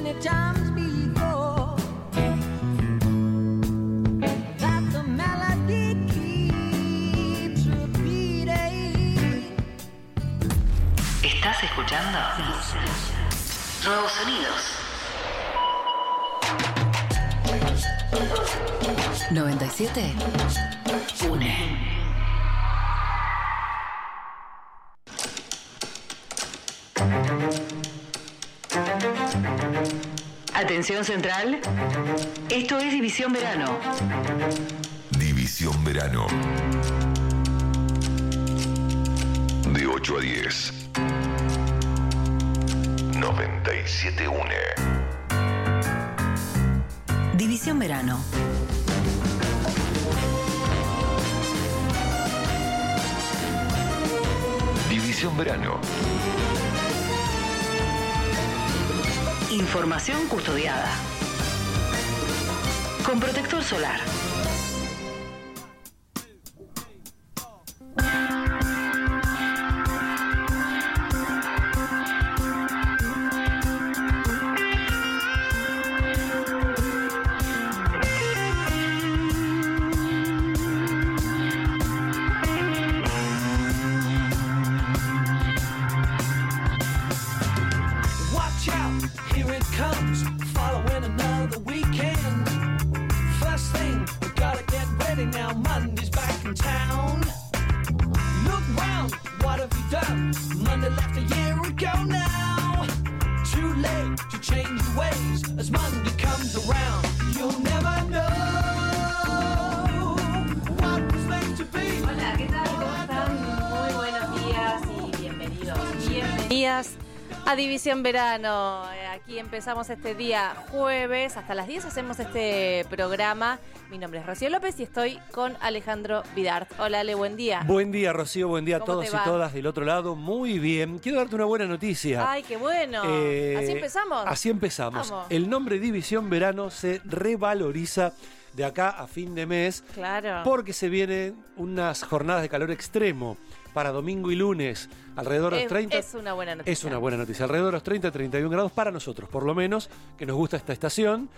many times before that the melody keeps repeating. ¿Estás escuchando? Nuevos sonidos. 97 une. Atención central. Esto es División Verano. División Verano. De 8 a 10. 97 une. División Verano. División Verano. Información custodiada. Con protector solar. A División Verano, aquí empezamos este día jueves, hasta las 10 hacemos este programa. Mi nombre es Rocío López y estoy con Alejandro Vidart. Hola Ale, buen día. Buen día Rocío, buen día a todos y todas del otro lado. Muy bien, quiero darte una buena noticia. Ay, qué bueno. ¿Así empezamos? Así empezamos. Vamos. El nombre División Verano se revaloriza de acá a fin de mes. Claro. Porque se vienen unas jornadas de calor extremo para domingo y lunes, alrededor de los 30. Es una buena noticia. Es una buena noticia, alrededor de los 30, 31 grados para nosotros, por lo menos, que nos gusta esta estación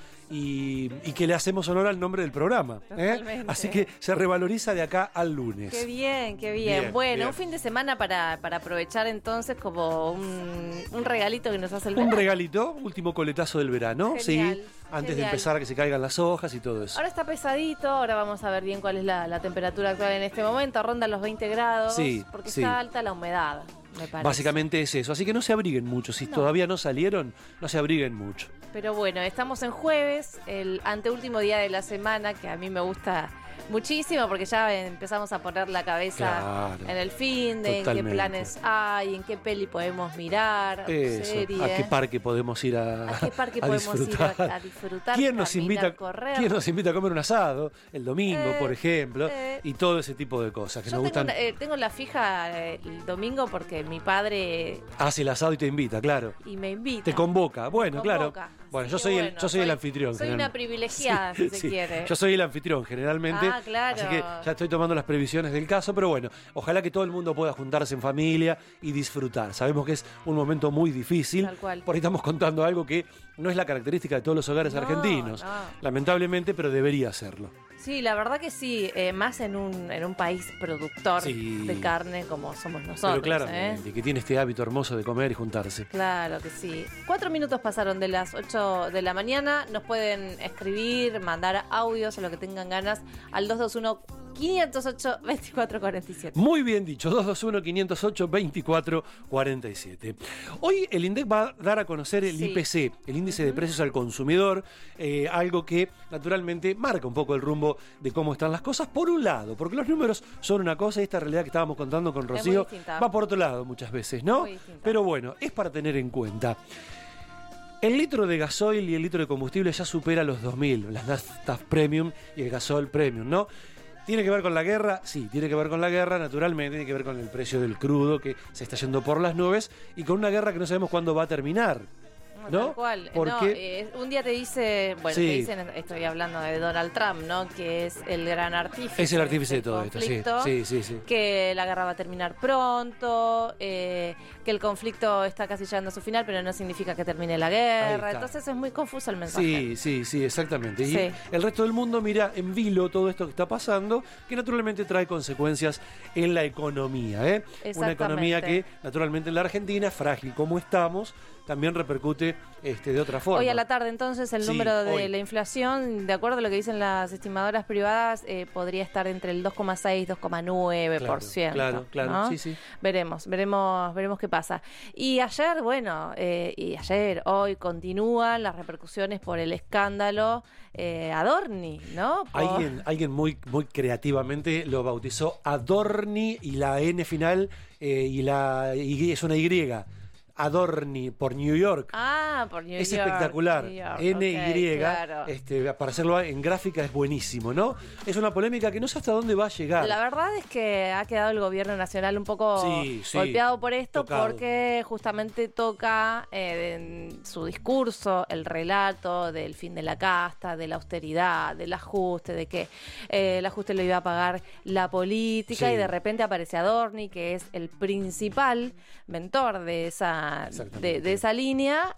y que le hacemos honor al nombre del programa. Así que se revaloriza de acá al lunes. Qué bien, qué bien. Bueno, bien. Un fin de semana para aprovechar entonces como un regalito que nos hace el verano. Un regalito, último coletazo del verano, genial, sí, antes de empezar a que se caigan las hojas y todo eso. Ahora está pesadito, ahora vamos a ver bien cuál es la temperatura actual en este momento, ronda los 20 grados. Sí. Porque está alta la humedad, me parece. Básicamente es eso, así que no se abriguen mucho. Si todavía no salieron, no se abriguen mucho. Pero bueno, estamos en jueves, el anteúltimo día de la semana, que a mí me gusta muchísimo porque ya empezamos a poner la cabeza en el fin de en qué planes hay, en qué peli podemos mirar, serie. A qué parque podemos ir a disfrutar. ¿Quién nos invita a comer un asado el domingo, por ejemplo? Y todo ese tipo de cosas que nos gustan. Tengo la fija el domingo porque mi padre hace el asado y te invita, claro. Y me invita. Te convoca. Bueno, claro. Bueno, yo soy el anfitrión. Soy una privilegiada, si se quiere. Yo soy el anfitrión, generalmente. Ah, claro. Así que ya estoy tomando las previsiones del caso, pero bueno, ojalá que todo el mundo pueda juntarse en familia y disfrutar. Sabemos que es un momento muy difícil. Tal cual. Por ahí estamos contando algo que no es la característica de todos los hogares argentinos. No. Lamentablemente, pero debería serlo. Sí, la verdad que sí, más en un país productor de carne como somos nosotros. Pero claro, que tiene este hábito hermoso de comer y juntarse. Claro que sí. 4 minutos pasaron de las 8 de la mañana. Nos pueden escribir, mandar audios o lo que tengan ganas al 221-508-2447. Muy bien dicho, 221-508-2447. Hoy el INDEC va a dar a conocer el IPC, el índice de precios al consumidor, algo que naturalmente marca un poco el rumbo de cómo están las cosas, por un lado, porque los números son una cosa y esta realidad que estábamos contando con Rocío va por otro lado muchas veces, ¿no? Pero bueno, es para tener en cuenta. El litro de gasoil y el litro de combustible ya supera los 2.000, las naftas premium y el gasol premium, ¿no? ¿Tiene que ver con la guerra? Sí, tiene que ver con la guerra, naturalmente, tiene que ver con el precio del crudo que se está yendo por las nubes y con una guerra que no sabemos cuándo va a terminar. ¿no? Tal cual. Porque un día te dice, bueno, Sí. te dicen, estoy hablando de Donald Trump, ¿no? Que es el gran artífice. es el artífice de del todo esto, sí. conflicto, Sí. que la guerra va a terminar pronto, que el conflicto está casi llegando a su final, pero no significa que termine la Ahí guerra. está. Entonces es muy confuso el mensaje. Sí, exactamente. Y Sí. el resto del mundo mira en vilo todo esto que está pasando, que naturalmente trae consecuencias en la economía. Una economía que naturalmente en la Argentina, frágil como estamos, también repercute de otra forma. Hoy a la tarde, entonces, el Sí, número de hoy. la inflación, de acuerdo a lo que dicen las estimadoras privadas, podría estar entre el 2,6 y 2,9%. Claro, ¿no? sí. Veremos qué pasa. Y ayer, hoy continúan las repercusiones por el escándalo Adorni, ¿no? Alguien muy creativamente lo bautizó Adorni y la N final y es una Y. Adorni por New York. Por New Es York. espectacular. New York, NY, claro. para hacerlo en gráfica es buenísimo, ¿no? Es una polémica que no sé hasta dónde va a llegar. La verdad es que ha quedado el gobierno nacional un poco Sí, golpeado por esto, tocado. porque justamente toca en su discurso el relato del fin de la casta, de la austeridad, del ajuste, de que el ajuste lo iba a pagar la política, Sí. y de repente aparece Adorni, que es el principal mentor de esa línea,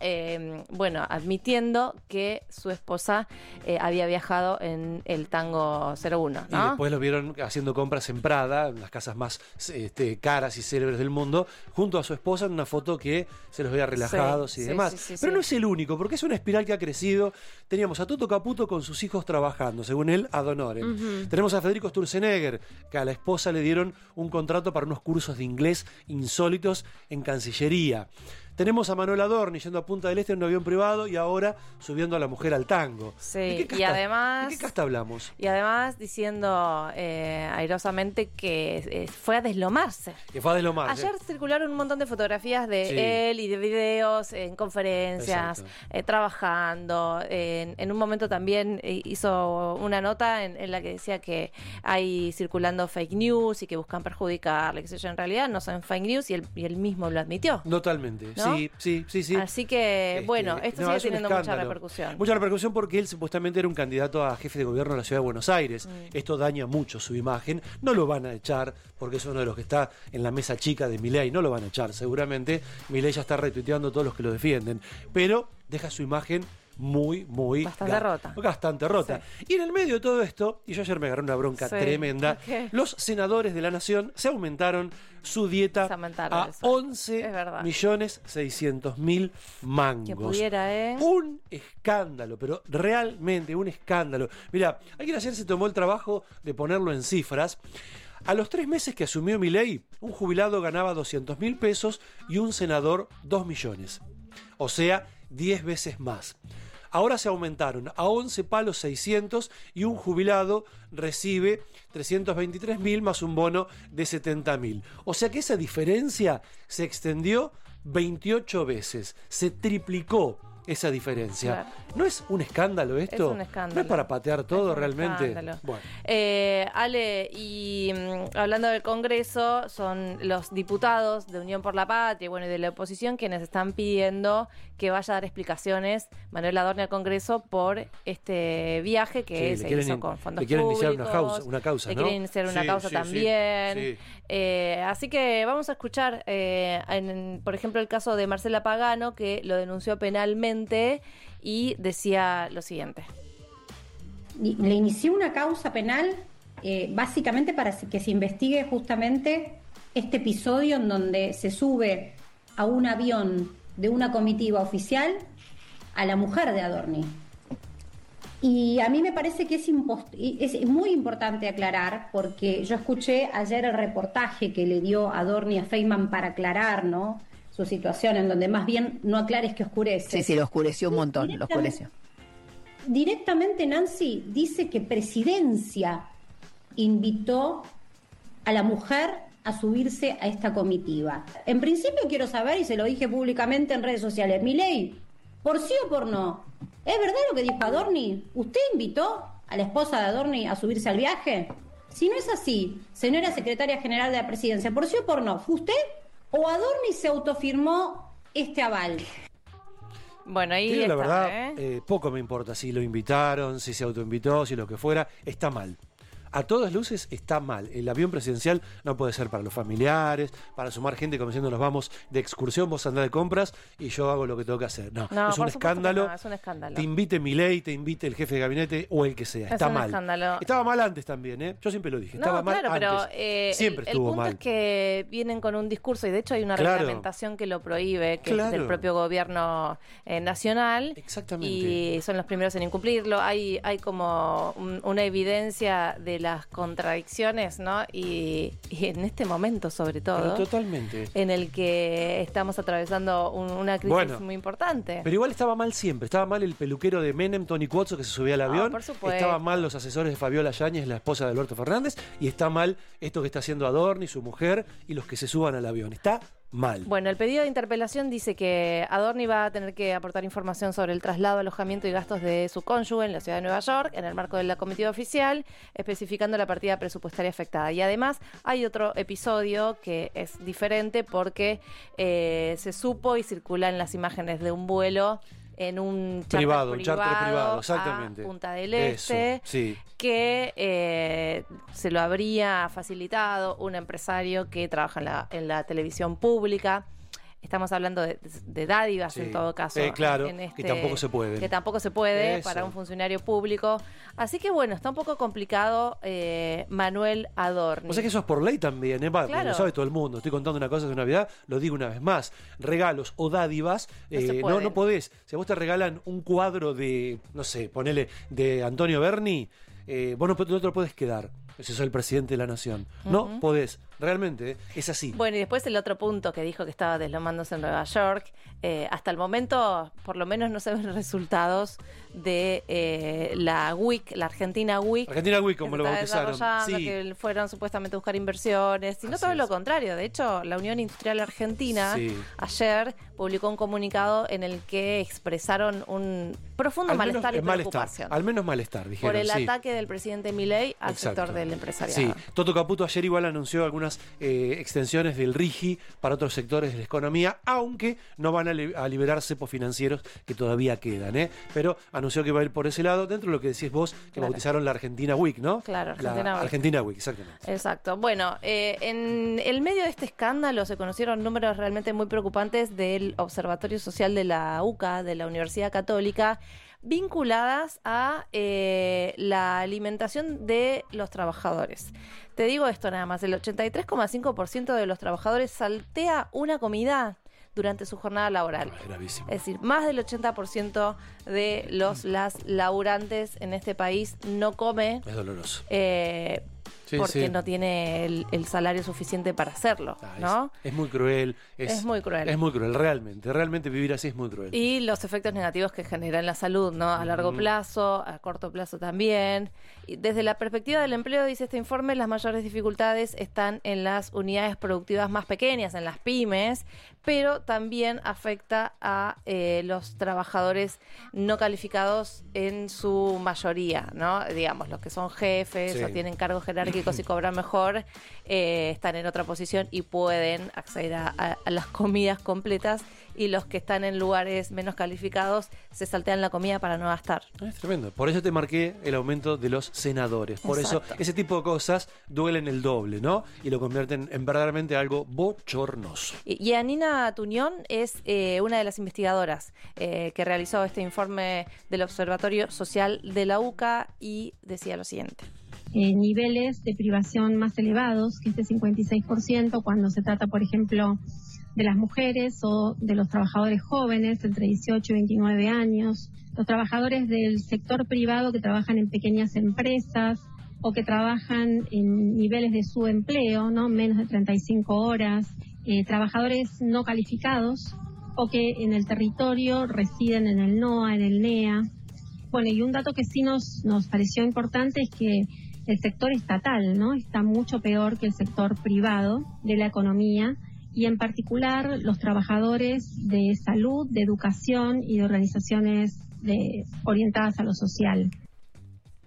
admitiendo que su esposa había viajado en el Tango 01, Y ¿no? después lo vieron haciendo compras en Prada, en las casas más caras y célebres del mundo, junto a su esposa en una foto que se los veía relajados y Sí, demás. sí. Pero no es el único, porque es una espiral que ha crecido. Teníamos a Toto Caputo con sus hijos trabajando, según él, ad honorem. Tenemos a Federico Sturzenegger, que a la esposa le dieron un contrato para unos cursos de inglés insólitos en Cancillería. Tenemos a Manuel Adorni yendo a Punta del Este en un avión privado y ahora subiendo a la mujer al tango. Sí, ¿De qué casta, y además... ¿de qué casta hablamos? Y además diciendo airosamente que fue a deslomarse. Que fue a deslomar. Ayer circularon un montón de fotografías de Sí. él y de videos en conferencias, trabajando. En un momento también hizo una nota en la que decía que hay circulando fake news y que buscan perjudicarle, qué sé yo. En realidad no son fake news y él mismo lo admitió. Totalmente, ¿No? sí. Así que, esto sigue es un teniendo mucha escándalo. repercusión. Mucha repercusión porque él supuestamente era un candidato a jefe de gobierno de la ciudad de Buenos Aires. Esto daña mucho su imagen. No lo van a echar porque es uno de los que está en la mesa chica de Milei. No lo van a echar, seguramente. Milei ya está retuiteando a todos los que lo defienden. Pero deja su imagen muy bastante rota. Sí. Y en el medio de todo esto, y yo ayer me agarré una bronca Sí. tremenda, ¿Qué? los senadores de la nación se aumentaron su dieta Se aumentaron a eso. 11 Es verdad. millones 600.000 mangos. Que pudiera, Un escándalo, pero realmente un escándalo. Mira, alguien ayer se tomó el trabajo de ponerlo en cifras. A los 3 meses que asumió Milei, un jubilado ganaba 200.000 pesos y un senador 2 millones. O sea, 10 veces más. Ahora se aumentaron a 11 palos 600 y un jubilado recibe 323.000 más un bono de 70.000. O sea que esa diferencia se extendió 28 veces. Se triplicó esa diferencia. Claro. ¿No es un escándalo esto? Es un escándalo. ¿No es para patear todo Es un realmente? escándalo. Bueno. Ale, y hablando del Congreso, son los diputados de Unión por la Patria y de la oposición quienes están pidiendo que vaya a dar explicaciones Manuel Adorni al Congreso por este viaje que Sí, se le quieren hizo con fondos le quieren iniciar públicos. una causa, le ¿no? quieren iniciar una Sí, causa sí, también. sí. Así que vamos a escuchar, por ejemplo, el caso de Marcela Pagano, que lo denunció penalmente y decía lo siguiente. Le inició una causa penal básicamente para que se investigue justamente este episodio en donde se sube a un avión de una comitiva oficial a la mujer de Adorni. Y a mí me parece que es muy importante aclarar, porque yo escuché ayer el reportaje que le dio Adorni a Feynman para aclarar, ¿no?, su situación, en donde más bien no aclares que oscurece. Sí, lo oscureció un montón, lo oscureció. Directamente Nancy dice que Presidencia invitó a la mujer a subirse a esta comitiva. En principio quiero saber, y se lo dije públicamente en redes sociales, Milei, ¿por sí o por no? ¿Es verdad lo que dijo Adorni? ¿Usted invitó a la esposa de Adorni a subirse al viaje? Si no es así, señora secretaria general de la Presidencia, ¿por sí o por no? ¿Fue usted o Adorni se autofirmó este aval? Bueno, ahí Digo está, la verdad, poco me importa si lo invitaron, si se autoinvitó, si lo que fuera, está mal. A todas luces está mal. El avión presidencial no puede ser para los familiares, para sumar gente como diciendo nos vamos de excursión, vos andás de compras y yo hago lo que tengo que hacer. No, es un escándalo. No, es un escándalo. Te invite Milei, te invite el jefe de gabinete o el que sea. Está mal. Escándalo. Estaba mal antes también, ¿eh? Yo siempre lo dije. Estaba mal antes. Pero siempre estuvo el punto mal. es que vienen con un discurso y de hecho hay una reglamentación que lo prohíbe, que es del propio gobierno nacional. Exactamente. Y son los primeros en incumplirlo. Hay como una evidencia de las contradicciones, ¿no? Y en este momento, sobre todo, pero totalmente, en el que estamos atravesando una crisis muy importante. Pero igual estaba mal siempre. Estaba mal el peluquero de Menem, Tony Cuozzo, que se subía al avión. Por supuesto. Estaba mal los asesores de Fabiola Yáñez, la esposa de Alberto Fernández. Y está mal esto que está haciendo Adorni, su mujer, y los que se suban al avión. Está mal. Bueno, el pedido de interpelación dice que Adorni va a tener que aportar información sobre el traslado, alojamiento y gastos de su cónyuge en la ciudad de Nueva York, en el marco de la comitiva oficial, especificando la partida presupuestaria afectada. Y además hay otro episodio que es diferente porque se supo y circulan las imágenes de un vuelo en un charter privado, exactamente, a Punta del Este. Eso, sí. Que se lo habría facilitado un empresario que trabaja en la televisión pública. Estamos hablando de dádivas, en todo caso. Claro, que tampoco se puede. Que tampoco se puede para un funcionario público. Así que bueno, está un poco complicado Manuel Adorni. O sea que eso es por ley también, ¿eh? Claro. Lo sabe todo el mundo. Estoy contando una cosa de Navidad, lo digo una vez más. Regalos o dádivas, no podés. Si a vos te regalan un cuadro de, no sé, ponele, de Antonio Berni, vos no te lo podés quedar. Si sos el presidente de la nación. No podés. Realmente, es así. Bueno, y después el otro punto que dijo que estaba deslomándose en Nueva York. Hasta el momento, por lo menos no se ven resultados de la WIC, la Argentina WIC. Argentina WIC, como lo bautizaron. Sí. Que fueron supuestamente a buscar inversiones. Sino todo lo contrario. De hecho, la Unión Industrial Argentina ayer publicó un comunicado en el que expresaron un profundo malestar y preocupación. Al menos malestar, dijeron. Por el ataque del presidente Milei al sector del empresariado. Sí, Toto Caputo ayer igual anunció algunas extensiones del RIGI para otros sectores de la economía, aunque no van a liberar cepos financieros que todavía quedan, pero anunció que va a ir por ese lado, dentro de lo que decís vos, que bautizaron la Argentina Week, ¿no? Claro, Argentina Week, exactamente. Exacto. Bueno, en el medio de este escándalo se conocieron números realmente muy preocupantes del Observatorio Social de la UCA, de la Universidad Católica, vinculadas a la alimentación de los trabajadores. Te digo esto nada más, el 83,5% de los trabajadores saltea una comida durante su jornada laboral. Gravísimo. Es decir, más del 80% de las laburantes en este país no come. Es doloroso. Porque no tiene el salario suficiente para hacerlo, ¿no? Es muy cruel. Es muy cruel. Es muy cruel, realmente vivir así es muy cruel. Y los efectos negativos que genera en la salud, ¿no? A largo plazo, a corto plazo también. Y desde la perspectiva del empleo, dice este informe, las mayores dificultades están en las unidades productivas más pequeñas, en las pymes, pero también afecta a los trabajadores no calificados en su mayoría, ¿no? Digamos, los que son jefes o tienen cargos jerárquicos y cobran mejor, están en otra posición y pueden acceder a las comidas completas, y los que están en lugares menos calificados se saltean la comida para no gastar. Es tremendo. Por eso te marqué el aumento de los senadores. Por eso ese tipo de cosas duelen el doble, ¿no? Y lo convierten en verdaderamente algo bochornoso. Y Anina Tuñón es una de las investigadoras que realizó este informe del Observatorio Social de la UCA, y decía lo siguiente. Niveles de privación más elevados que este 56% cuando se trata, por ejemplo, de las mujeres o de los trabajadores jóvenes entre 18 y 29 años, los trabajadores del sector privado que trabajan en pequeñas empresas o que trabajan en niveles de subempleo, ¿no? Menos de 35 horas, trabajadores no calificados o que en el territorio residen en el NOA, en el NEA. Bueno, y un dato que sí nos pareció importante es que el sector estatal, ¿no? Está mucho peor que el sector privado de la economía, y en particular los trabajadores de salud, de educación y de organizaciones orientadas a lo social.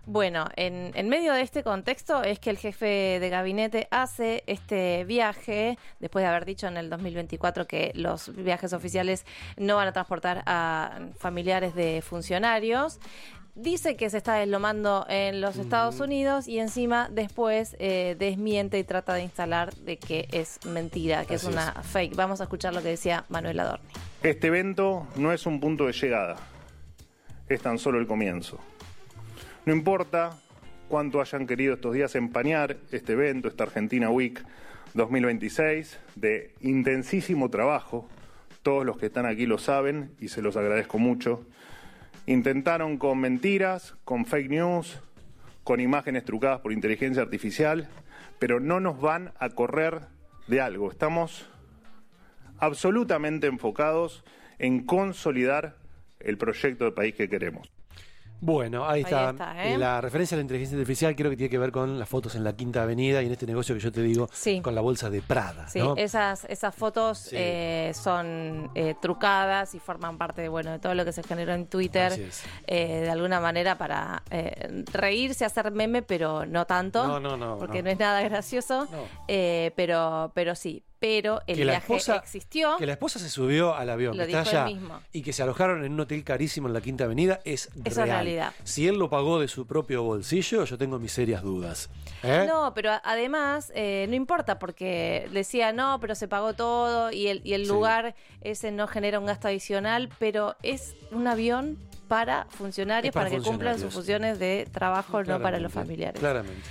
Bueno, en medio de este contexto es que el jefe de gabinete hace este viaje, después de haber dicho en el 2024 que los viajes oficiales no van a transportar a familiares de funcionarios. Dice que se está deslomando en los Estados Unidos y encima después desmiente y trata de instalar de que es mentira, que Así es una fake. Vamos a escuchar lo que decía Manuel Adorni. Este evento no es un punto de llegada, es tan solo el comienzo. No importa cuánto hayan querido estos días empañar este evento, esta Argentina Week 2026, de intensísimo trabajo, todos los que están aquí lo saben y se los agradezco mucho. Intentaron con mentiras, con fake news, con imágenes trucadas por inteligencia artificial, pero no nos van a correr de algo. Estamos absolutamente enfocados en consolidar el proyecto de país que queremos. Bueno, ahí está. ¿eh? La referencia a la inteligencia artificial creo que tiene que ver con las fotos en la Quinta Avenida y en este negocio que yo te digo, sí, con la bolsa de Prada. Sí, ¿no? esas fotos Sí. son trucadas y forman parte de todo lo que se generó en Twitter, Así es. de alguna manera para reírse, hacer meme, pero no tanto, porque no es nada gracioso, No. pero sí. Pero el Que la viaje esposa- existió. Que la esposa se subió al avión, Lo que está dijo él allá, mismo. y que se alojaron en un hotel carísimo en la Quinta Avenida, es Eso es real. realidad. Si él lo pagó de su propio bolsillo, yo tengo mis serias dudas. ¿Eh? No, pero además no importa porque decía no, pero se pagó todo y el Sí. lugar ese no genera un gasto adicional, pero es un avión para funcionarios, Es para para que cumplan funcionarios. sus funciones de trabajo, no para los Claramente, familiares. Claramente.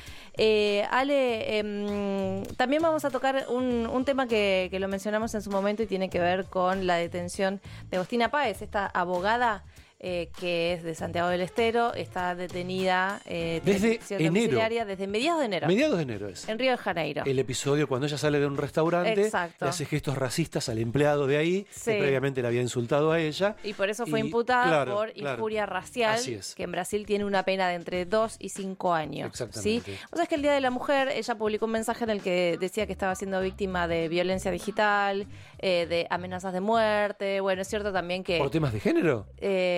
Ale, también vamos a tocar un tema que lo mencionamos en su momento y tiene que ver con la detención de Agostina Páez, esta abogada que es de Santiago del Estero, está detenida Desde detención enero. domiciliaria desde mediados de enero. Mediados de enero es. En Río de Janeiro. El episodio cuando ella sale de un restaurante, Exacto. le hace gestos racistas al empleado de ahí, Sí. que previamente le había insultado a ella. Y por eso fue Y, imputada claro, por claro. injuria racial, Así es. que en Brasil tiene una pena de entre 2 y 5 años. Exactamente. ¿Sí? O sea, es que el Día de la Mujer, ella publicó un mensaje en el que decía que estaba siendo víctima de violencia digital, de amenazas de muerte. Bueno, es cierto también que... ¿Por temas de género?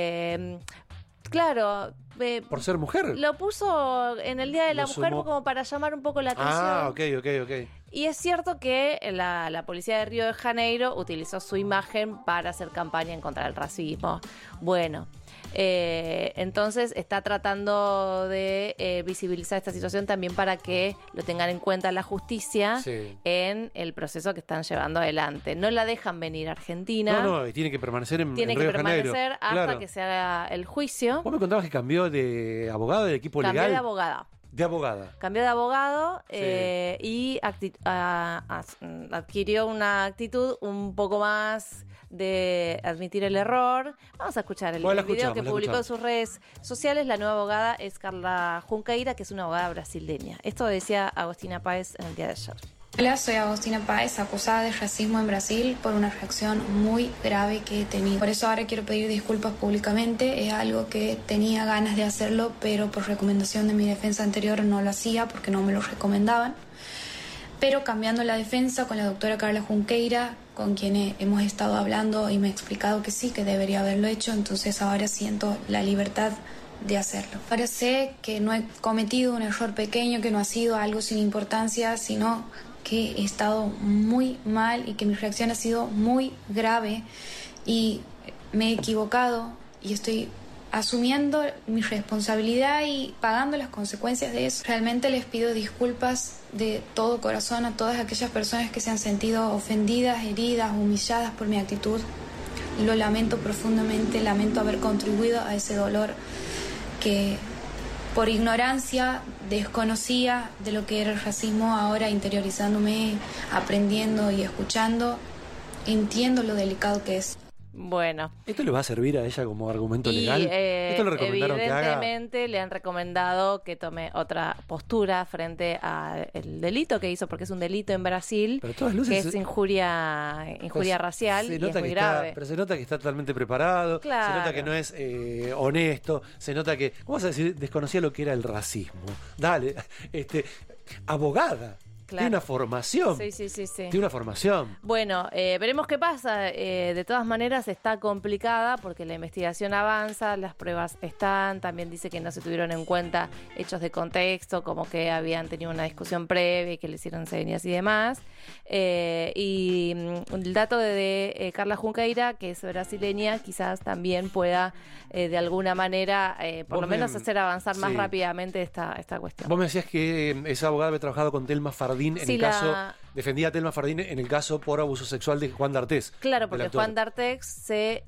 Claro, ¿Por ser mujer? lo puso en el Día de la Lo Mujer sumó. como para llamar un poco la atención. Ah, ok. Y es cierto que la policía de Río de Janeiro utilizó su imagen para hacer campaña en contra del racismo. Bueno, entonces está tratando de visibilizar esta situación también para que lo tengan en cuenta la justicia Sí. en el proceso que están llevando adelante. No la dejan venir a Argentina. No, y tiene que permanecer en Tiene en que Río de Janeiro. permanecer hasta Claro. que se haga el juicio. Vos me contabas que cambió de abogado del equipo Cambió legal. de abogada. De abogada. Cambió de abogado Sí. y adquirió una actitud un poco más de admitir el error. Vamos a escuchar el Bueno, la video que escuchamos, la publicó en escuchamos. sus redes sociales. La nueva abogada es Carla Junqueira, que es una abogada brasileña. Esto decía Agostina Páez en el día de ayer. Hola, soy Agostina Páez, acusada de racismo en Brasil por una reacción muy grave que he tenido. Por eso ahora quiero pedir disculpas públicamente. Es algo que tenía ganas de hacerlo, pero por recomendación de mi defensa anterior no lo hacía porque no me lo recomendaban. Pero cambiando la defensa con la doctora Carla Junqueira, con quien hemos estado hablando y me ha explicado que sí, que debería haberlo hecho, entonces ahora siento la libertad de hacerlo. Ahora sé que no he cometido un error pequeño, que no ha sido algo sin importancia, sino que he estado muy mal y que mi reacción ha sido muy grave y me he equivocado y estoy asumiendo mi responsabilidad y pagando las consecuencias de eso. Realmente les pido disculpas de todo corazón a todas aquellas personas que se han sentido ofendidas, heridas, humilladas por mi actitud. Lo lamento profundamente, lamento haber contribuido a ese dolor que por ignorancia desconocía de lo que era el racismo. Ahora interiorizándome, aprendiendo y escuchando, entiendo lo delicado que es. Bueno. ¿Esto le va a servir a ella como argumento Y legal? ¿Esto le recomendaron que haga? evidentemente le han recomendado que tome otra postura frente al delito que hizo, porque es un delito en Brasil, Pero a todas luces que es injuria racial se y es nota muy que grave. pero se nota que está totalmente preparado, Claro. se nota que no es honesto, se nota que, ¿cómo vas a decir? Desconocía lo que era el racismo. Dale, abogada. Claro. Tiene una formación. Sí. Tiene una formación. Bueno, veremos qué pasa. De todas maneras está complicada porque la investigación avanza, las pruebas están, también dice que no se tuvieron en cuenta hechos de contexto, como que habían tenido una discusión previa y que le hicieron señas y demás. Y el dato de Carla Junqueira, que es brasileña, quizás también pueda de alguna manera, por lo menos hacer avanzar más rápidamente esta cuestión. Vos me decías que esa abogada había trabajado con Telma Fardín en el caso, defendía a Telma Fardín en el caso por abuso sexual de Juan D'Artés. Claro, porque Juan D'Artés se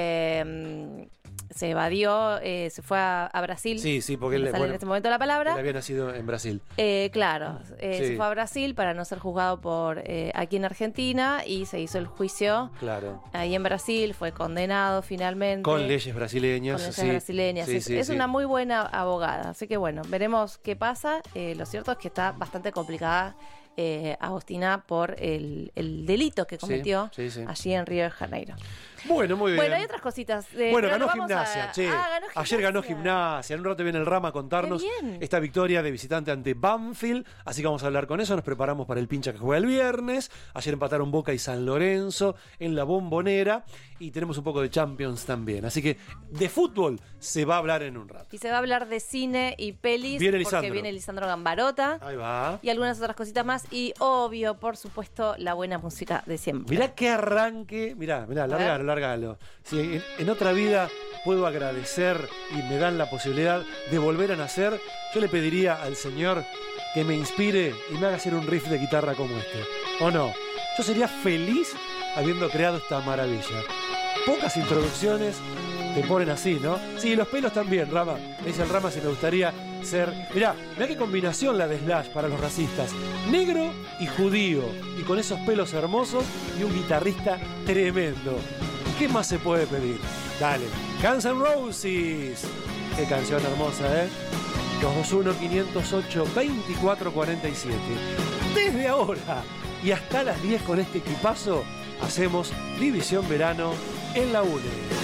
evadió, se fue a Brasil. Sí, porque él, en este momento la palabra. Él había nacido en Brasil. Claro, se fue a Brasil para no ser juzgado por aquí en Argentina y se hizo el juicio. Claro. Ahí en Brasil, fue condenado finalmente. Con leyes brasileñas. Es una muy buena abogada. Así que bueno, veremos qué pasa. Lo cierto es que está bastante complicada Agostina por el delito que cometió allí en Río de Janeiro. Bueno, muy bien. Bueno, hay otras cositas. Bueno, ganó Gimnasia, Ayer ganó Gimnasia. En un rato viene el Rama a contarnos esta victoria de visitante ante Banfield. Así que vamos a hablar con eso. Nos preparamos para el pincha que juega el viernes. Ayer empataron Boca y San Lorenzo en la Bombonera. Y tenemos un poco de Champions también. Así que de fútbol se va a hablar en un rato. Y se va a hablar de cine y pelis. Porque viene Lisandro Gambarota. Ahí va. Y algunas otras cositas más. Y obvio, por supuesto, la buena música de siempre. Mirá qué arranque. Mirá, lárgalo. Si en otra vida puedo agradecer y me dan la posibilidad de volver a nacer, yo le pediría al Señor que me inspire y me haga hacer un riff de guitarra como este. ¿O no? Yo sería feliz habiendo creado esta maravilla. Pocas introducciones te ponen así, ¿no? Sí, los pelos también, Rama. Me dice el Rama si me gustaría ser... Mirá qué combinación la de Slash para los racistas. Negro y judío. Y con esos pelos hermosos y un guitarrista tremendo. ¿Qué más se puede pedir? Dale, Guns N' Roses. Qué canción hermosa, ¿eh? 221-508-2447. Desde ahora y hasta las 10 con este equipazo, hacemos División Verano en la UNE.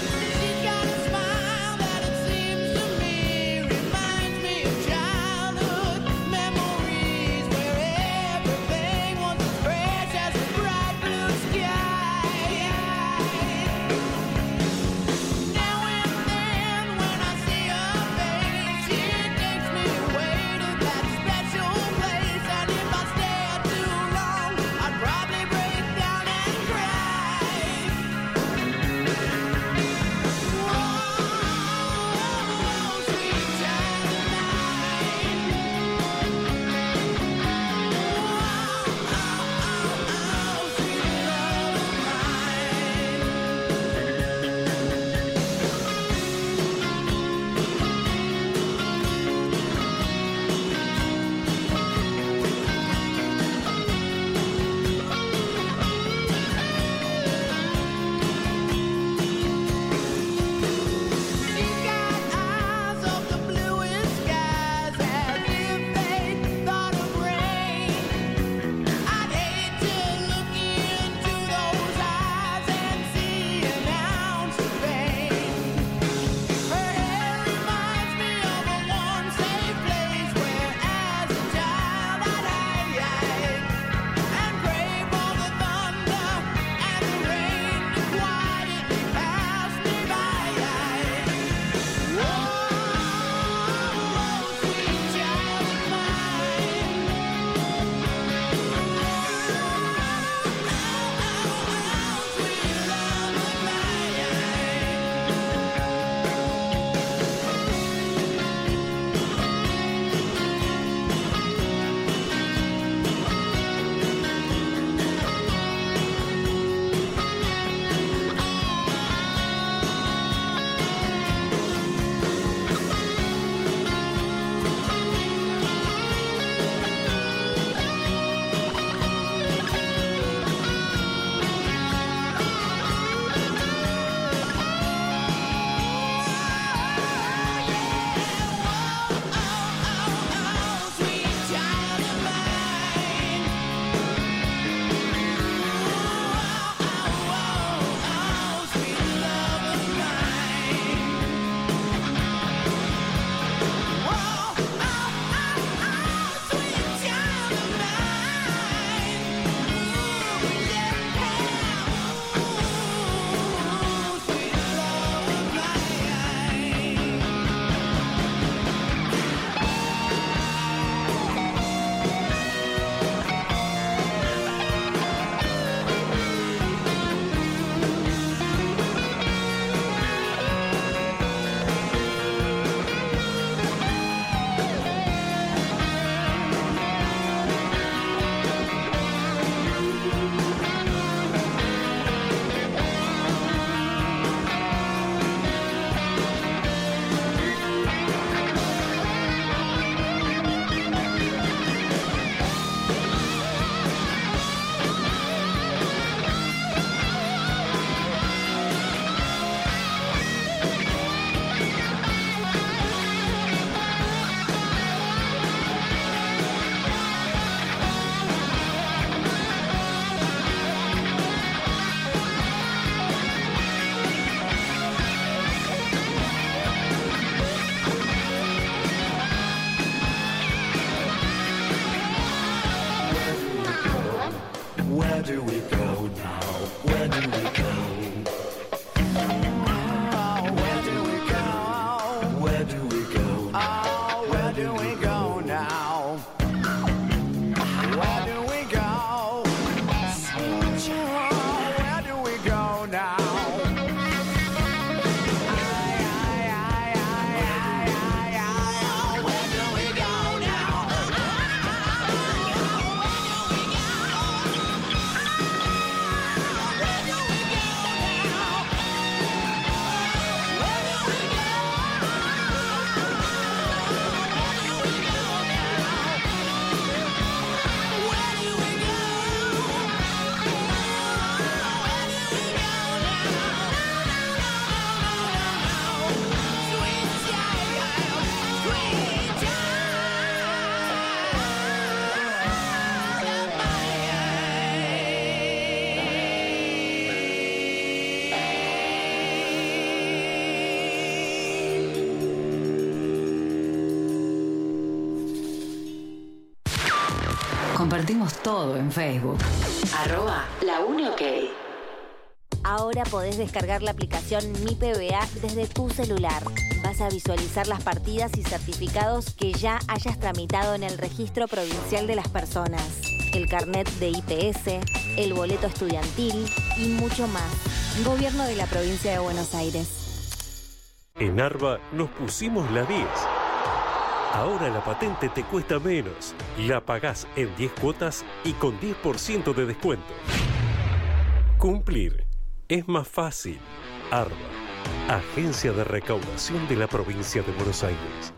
Compartimos todo en Facebook. @launiok. Ahora podés descargar la aplicación Mi PBA desde tu celular. Vas a visualizar las partidas y certificados que ya hayas tramitado en el Registro Provincial de las Personas, el carnet de IPS, el boleto estudiantil y mucho más. Gobierno de la Provincia de Buenos Aires. En ARBA nos pusimos la 10. Ahora la patente te cuesta menos. La pagás en 10 cuotas y con 10% de descuento. Cumplir es más fácil. ARBA, Agencia de Recaudación de la Provincia de Buenos Aires.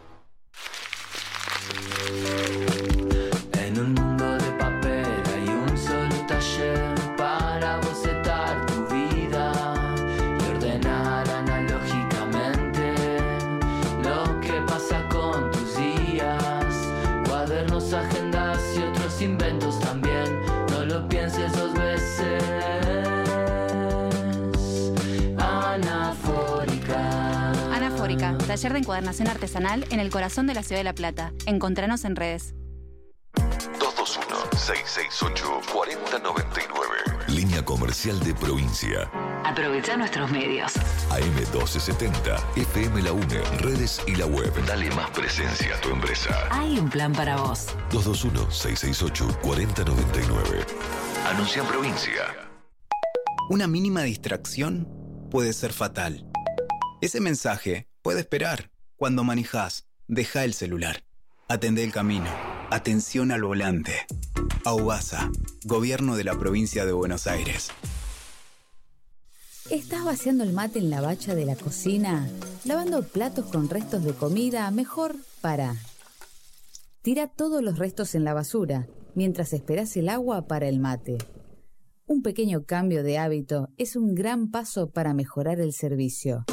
En un mundo de papel hay un solo taller para bocetar tu vida y ordenar analógicamente lo que pasa con tus días. Cuadernos, agendas y otros inventos también. No lo pienses dos veces. Anafórica, taller de encuadernación artesanal en el corazón de la ciudad de La Plata. Encontranos en redes. 221-668-4099. Línea comercial de provincia. Aprovecha nuestros medios. AM1270, FM La UNE, redes y la web. Dale más presencia a tu empresa. Hay un plan para vos. 221-668-4099. Anuncia en provincia. Una mínima distracción puede ser fatal. Ese mensaje puede esperar. Cuando manejás, deja el celular. Atendé el camino. Atención al volante. AUBASA, Gobierno de la Provincia de Buenos Aires. ¿Estás vaciando el mate en la bacha de la cocina? ¿Lavando platos con restos de comida? Mejor para. Tira todos los restos en la basura mientras esperás el agua para el mate. Un pequeño cambio de hábito es un gran paso para mejorar el servicio.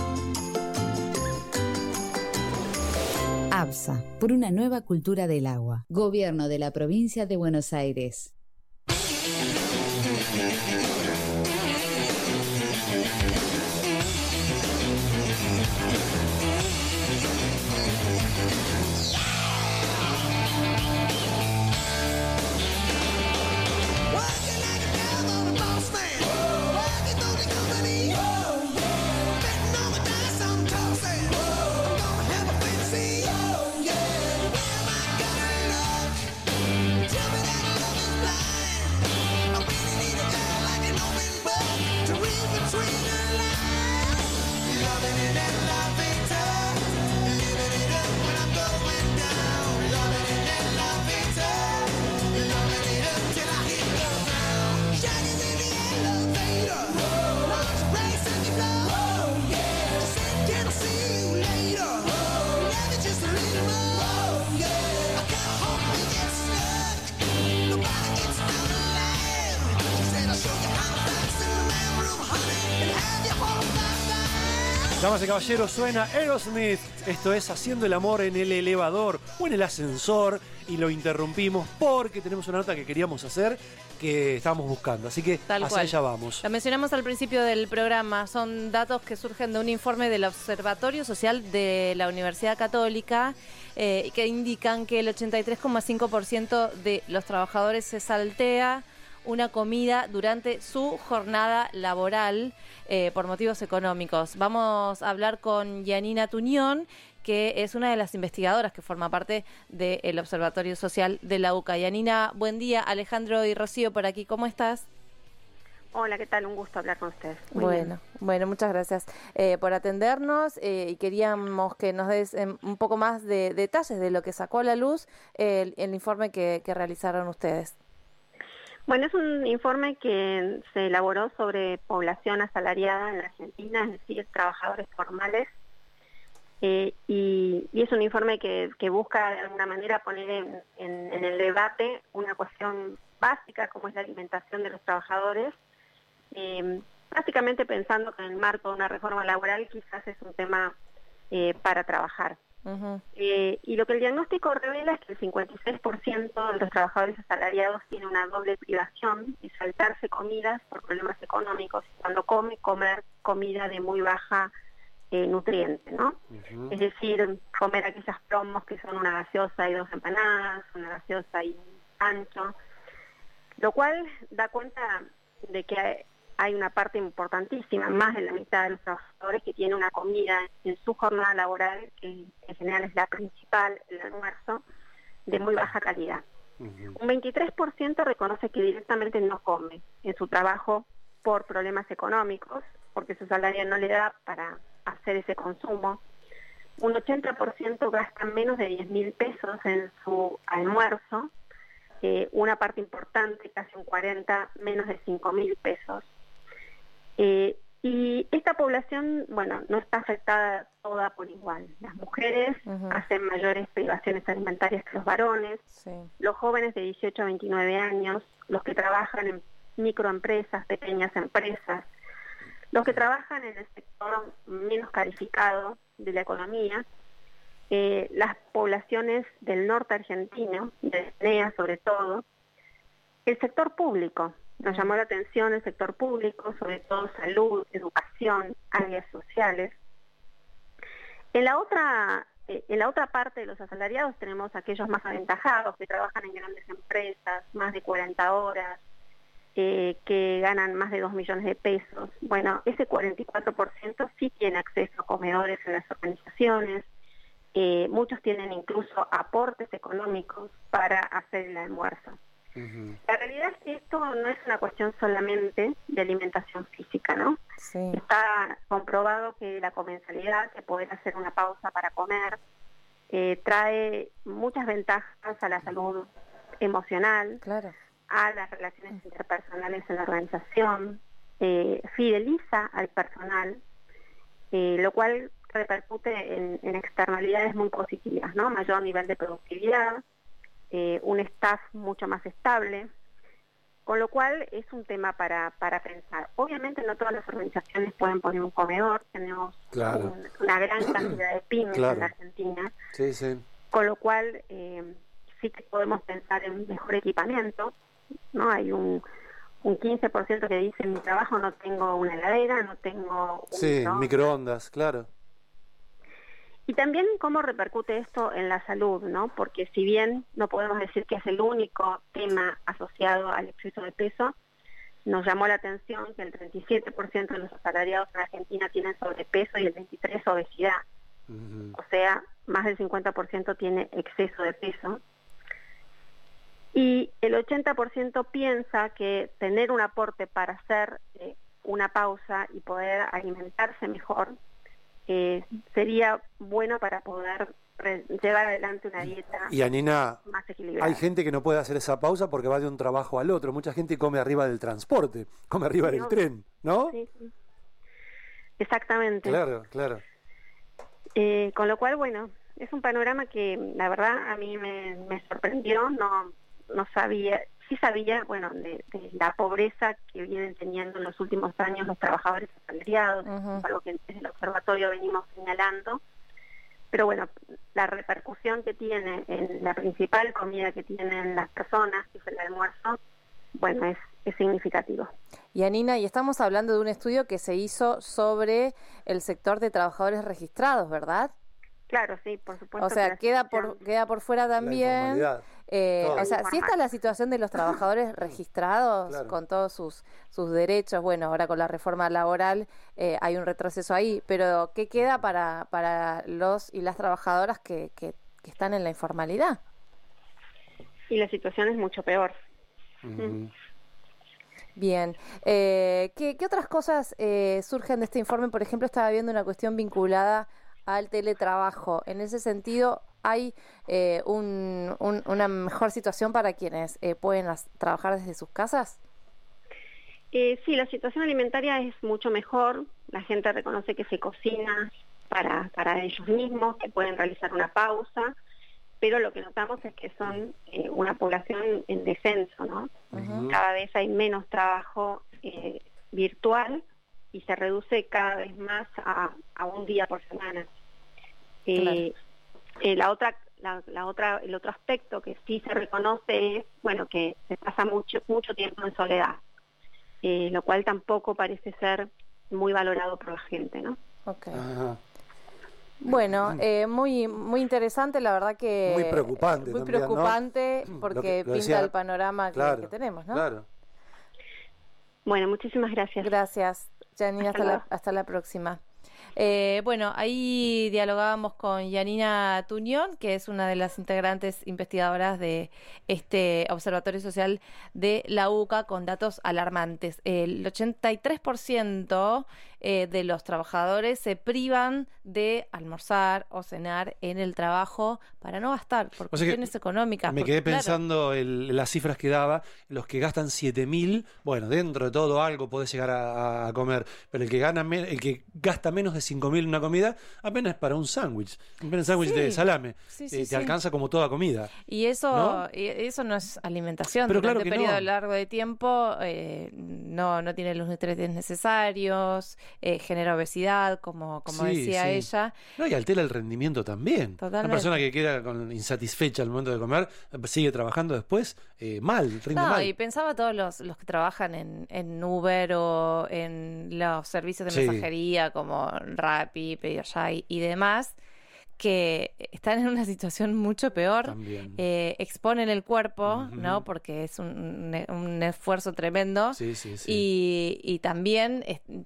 ABSA, por una nueva cultura del agua. Gobierno de la Provincia de Buenos Aires. Damas y caballeros, suena Aerosmith. Esto es Haciendo el Amor en el Elevador o en el Ascensor. Y lo interrumpimos porque tenemos una nota que queríamos hacer que estábamos buscando. Así que hacia allá vamos. La mencionamos al principio del programa. Son datos que surgen de un informe del Observatorio Social de la Universidad Católica que indican que el 83,5% de los trabajadores se saltea una comida durante su jornada laboral por motivos económicos. Vamos a hablar con Yanina Tuñón, que es una de las investigadoras que forma parte del Observatorio Social de la UCA. Yanina, buen día. Alejandro y Rocío por aquí, ¿cómo estás? Hola, ¿qué tal? Un gusto hablar con ustedes. Bueno, muchas gracias por atendernos y queríamos que nos des un poco más de detalles de lo que sacó a la luz el informe que realizaron ustedes. Bueno, es un informe que se elaboró sobre población asalariada en la Argentina, es decir, trabajadores formales, y es un informe que busca de alguna manera poner en el debate una cuestión básica como es la alimentación de los trabajadores, básicamente pensando que en el marco de una reforma laboral quizás es un tema para trabajar. Uh-huh. Y lo que el diagnóstico revela es que el 56% de los trabajadores asalariados tiene una doble privación y saltarse comidas por problemas económicos. Cuando comer comida de muy baja nutriente, ¿no? Uh-huh. Es decir, comer aquellas promos que son una gaseosa y 2 empanadas, una gaseosa y un pancho, lo cual da cuenta de que hay una parte importantísima, más de la mitad de los trabajadores, que tiene una comida en su jornada laboral, que en general es la principal, el almuerzo, de muy baja calidad. Un 23% reconoce que directamente no come en su trabajo por problemas económicos, porque su salario no le da para hacer ese consumo. Un 80% gasta menos de 10.000 pesos en su almuerzo, una parte importante, casi un 40%, menos de 5.000 pesos. Y esta población, bueno, no está afectada toda por igual. Las mujeres hacen mayores privaciones alimentarias que los varones, los jóvenes de 18 a 29 años, los que trabajan en microempresas, pequeñas empresas, los que trabajan en el sector menos calificado de la economía, las poblaciones del norte argentino, de NEA sobre todo, el sector público. Nos llamó la atención el sector público, sobre todo salud, educación, áreas sociales. En la otra parte de los asalariados tenemos aquellos más aventajados que trabajan en grandes empresas, más de 40 horas, que ganan más de 2 millones de pesos. Bueno, ese 44% sí tiene acceso a comedores en las organizaciones. Muchos tienen incluso aportes económicos para hacer el almuerzo. La realidad es que esto no es una cuestión solamente de alimentación física, ¿no? Sí. Está comprobado que la comensalidad, que poder hacer una pausa para comer, trae muchas ventajas a la salud emocional, a las relaciones interpersonales en la organización, fideliza al personal, lo cual repercute en externalidades muy positivas, ¿no? Mayor nivel de productividad, un staff mucho más estable, con lo cual es un tema para pensar. Obviamente no todas las organizaciones pueden poner un comedor, tenemos una gran cantidad de pymes en la Argentina, con lo cual sí que podemos pensar en mejor equipamiento, ¿no? Hay un 15% que dice en mi trabajo no tengo una heladera, no tengo microondas, Y también cómo repercute esto en la salud, ¿no? Porque si bien no podemos decir que es el único tema asociado al exceso de peso, nos llamó la atención que el 37% de los asalariados en Argentina tienen sobrepeso y el 23% obesidad. O sea, más del 50% tiene exceso de peso. Y el 80% piensa que tener un aporte para hacer una pausa y poder alimentarse mejor sería bueno para poder llevar adelante una dieta y Anina, más equilibrada. Hay gente que no puede hacer esa pausa porque va de un trabajo al otro. Mucha gente come arriba del transporte, come arriba del tren, ¿no? Sí. Exactamente. Claro. Con lo cual, bueno, es un panorama que la verdad a mí me sorprendió, no sabía, sí sabía, bueno, de la pobreza que vienen teniendo en los últimos años los trabajadores asalariados, algo que desde el observatorio venimos señalando, pero bueno, la repercusión que tiene en la principal comida que tienen las personas, que es el almuerzo, bueno, es significativo. Y Anina, y estamos hablando de un estudio que se hizo sobre el sector de trabajadores registrados, ¿verdad? Claro, sí, por supuesto. O sea, queda por fuera también. O sea, sí está la situación de los trabajadores registrados con todos sus derechos. Bueno, ahora con la reforma laboral hay un retroceso ahí, pero ¿qué queda para los y las trabajadoras que están en la informalidad? Y la situación es mucho peor. Bien. ¿Qué otras cosas surgen de este informe? Por ejemplo, estaba viendo una cuestión vinculada al teletrabajo. En ese sentido, ¿hay una mejor situación para quienes pueden trabajar desde sus casas? Sí, la situación alimentaria es mucho mejor. La gente reconoce que se cocina para ellos mismos, que pueden realizar una pausa, pero lo que notamos es que son una población en descenso, ¿no? Cada vez hay menos trabajo virtual y se reduce cada vez más a un día por semana. El otro aspecto que sí se reconoce es, bueno, que se pasa mucho tiempo en soledad, lo cual tampoco parece ser muy valorado por la gente, ¿no? Bueno, muy interesante, la verdad que... Muy preocupante Muy también, preocupante, ¿no? porque Lo pinta decía, el panorama claro, que tenemos, ¿no? Claro. Bueno, muchísimas gracias. Gracias, Janina, hasta la próxima. Bueno, ahí dialogábamos con Yanina Tuñón, que es una de las integrantes investigadoras de este Observatorio Social de la UCA, con datos alarmantes. El 83% de los trabajadores se privan de almorzar o cenar en el trabajo para no gastar por cuestiones económicas. Me quedé pensando en las cifras que daba, los que gastan 7.000, bueno, dentro de todo algo podés llegar a comer, pero el que gasta menos de 5.000 en una comida, apenas para un sándwich, un sándwich de salame, te alcanza como toda comida. Y eso no es alimentación. Pero durante claro que un periodo no. largo de tiempo no tiene los nutrientes necesarios, genera obesidad, como decía ella. No, y altera el rendimiento también. Totalmente. Una persona que queda insatisfecha al momento de comer, sigue trabajando después rinde mal. Y pensaba todos los que trabajan en Uber o en los servicios de mensajería como Rappi, PedidosYa y demás, que están en una situación mucho peor, exponen el cuerpo, ¿no? Porque es un esfuerzo tremendo. Y también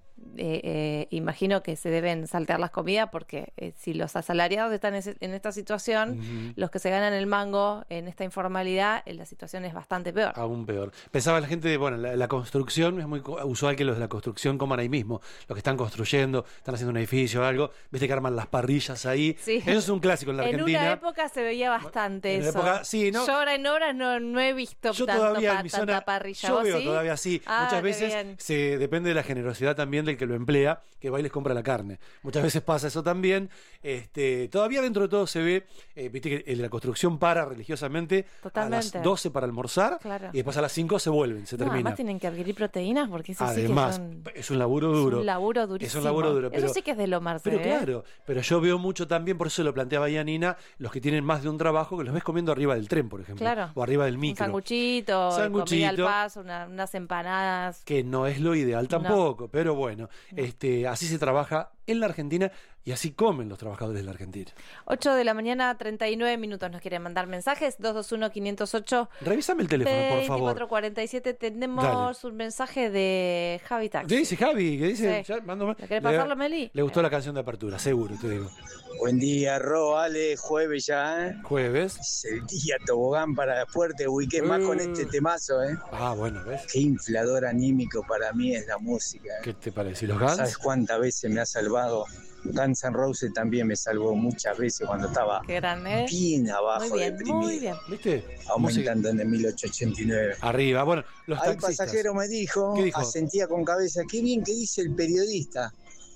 imagino que se deben saltear las comidas, porque si los asalariados están en esta situación, los que se ganan el mango en esta informalidad, la situación es bastante peor. Aún peor. Pensaba la gente, bueno, la construcción, es muy usual que los de la construcción coman ahí mismo. Los que están construyendo, están haciendo un edificio o algo, viste que arman las parrillas ahí. Sí. Eso es un clásico en la Argentina. En una época se veía bastante en eso. Época, sí, ¿no? Yo ahora en horas no he visto tanta parrilla. Yo ¿Vos veo sí? todavía sí. Muchas veces depende de la generosidad también del que lo emplea, que va y les compra la carne. Muchas veces pasa eso también. Todavía dentro de todo se ve, viste que la construcción para religiosamente a las 12 para almorzar, y después a las 5 se vuelven, se termina. Además tienen que adquirir proteínas, porque eso además, sí que es un laburo duro. Es un laburo durísimo. Es un laburo duro. Eso sí que es de lomarse. Pero claro, pero yo veo mucho también, por eso lo planteaba Yanina, los que tienen más de un trabajo, que los ves comiendo arriba del tren, por ejemplo. Claro. O arriba del micro. Un sanguchito, comida al paso, unas empanadas. Que no es lo ideal tampoco, pero bueno, así se trabaja en la Argentina y así comen los trabajadores de la Argentina. 8 de la mañana, 39 minutos. Nos quieren mandar mensajes. 221-508. Revísame el teléfono, por favor. 2447. Tenemos un mensaje de Javi Taxi. ¿Qué dice Javi? ¿Qué dice? Sí. ¿Le querés pasarlo, Meli? Le gustó la canción de apertura, seguro, te digo. Buen día, Ale, jueves ya, ¿eh? Jueves. Es el día tobogán para Fuerte Weekend, más con este temazo, ¿eh? Ah, bueno, ¿ves? Qué inflador anímico para mí es la música, ¿eh? ¿Qué te parece? ¿Y los Guns? ¿Sabes cuántas veces me ha salvado? Guns N' Roses también me salvó muchas veces cuando estaba bien abajo, deprimido. Muy bien. ¿Viste? Aumentando en el 1889. Arriba, bueno, los taxistas. El pasajero me dijo, ¿qué dijo? asentía con cabeza, qué bien que dice el periodista.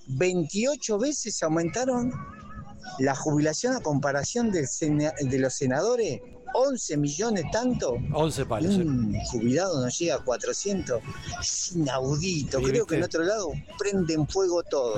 28 veces aumentaron la jubilación a comparación de los senadores. 11 millones tanto. 11 palos. Un jubilado no llega a 400. Es inaudito. Creo que en otro lado prenden fuego todo.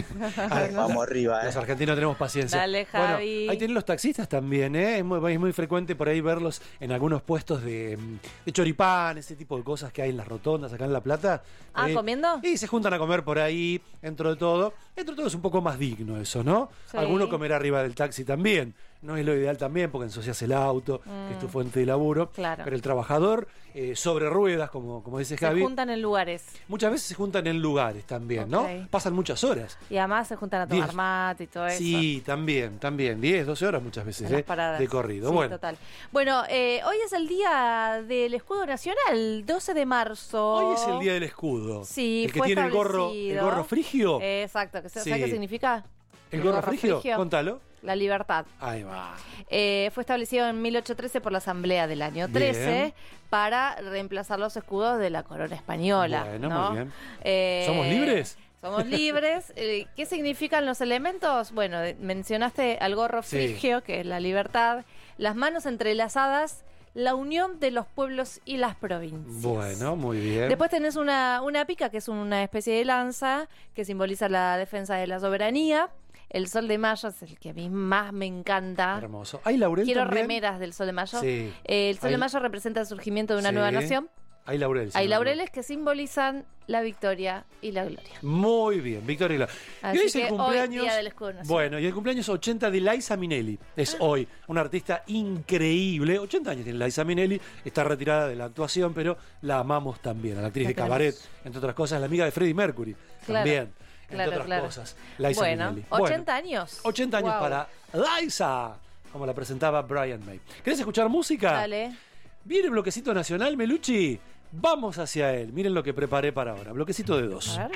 Vamos arriba. Los argentinos tenemos paciencia. Dale, Javi. Bueno, ahí tienen los taxistas también, ¿eh? Es muy frecuente por ahí verlos en algunos puestos de choripán, ese tipo de cosas que hay en las rotondas acá en La Plata. ¿Comiendo? Y se juntan a comer por ahí, dentro de todo. Dentro de todo es un poco más digno eso, ¿no? Sí. Alguno comerá arriba del taxi también. No es lo ideal también porque ensucias el auto, que es tu fuente de laburo. Claro. Pero el trabajador, sobre ruedas, como dice Javi. Se juntan en lugares. Muchas veces se juntan en lugares también, ¿no? Pasan muchas horas. Y además se juntan a tomar mate y todo eso. Sí, también. 10, 12 horas muchas veces, de corrido. Sí, bueno. Total. Bueno, hoy es el día del escudo nacional, 12 de marzo. Hoy es el día del escudo. Sí, el que tiene el gorro frigio. Exacto. ¿Sabes qué significa? ¿El gorro frigio? Contalo. La libertad. Ahí va. Fue establecido en 1813 por la Asamblea del año 13 para reemplazar los escudos de la corona española. Bueno, ¿no? muy bien. ¿Somos libres? Somos libres. ¿Qué significan los elementos? Bueno, mencionaste al gorro frigio, que es la libertad, las manos entrelazadas, la unión de los pueblos y las provincias. Bueno, muy bien. Después tenés una pica, que es una especie de lanza que simboliza la defensa de la soberanía. El Sol de Mayo es el que a mí más me encanta. Hermoso. ¿Hay laurel Quiero también? remeras del Sol de Mayo. Sí. El Sol de Mayo representa el surgimiento de una nueva nación. Hay laureles. Hay laureles que simbolizan la victoria y la gloria. Muy bien, victoria y gloria. Así Y hoy es que el cumpleaños. hoy, día del escudo nacional. Bueno, y el cumpleaños 80 de Liza Minnelli. Es hoy. Una artista increíble. 80 años tiene Liza Minnelli. Está retirada de la actuación, pero la amamos también. A la actriz de cabaret, entre otras cosas, la amiga de Freddie Mercury. Claro, También. claro, entre otras cosas. Liza Bueno, Minnelli. 80 años. 80 años Wow. para Liza, como la presentaba Brian May. ¿Querés escuchar música? Dale. ¿Viene el bloquecito nacional, Melucci? Vamos hacia él. Miren lo que preparé para ahora. Bloquecito de 2. A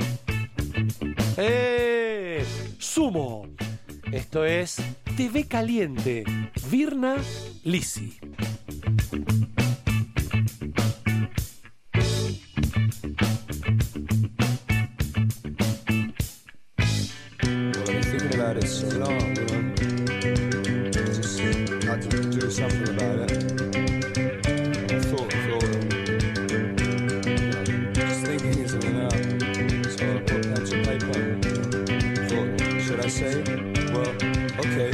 ver. Sumo. Esto es TV Caliente. Virna Lisi. Well, I've been thinking about it so long, you know. Just had to do something about it. I thought, just thinking isn't enough. So I put pen to paper. Thought, should I say it? Well, okay.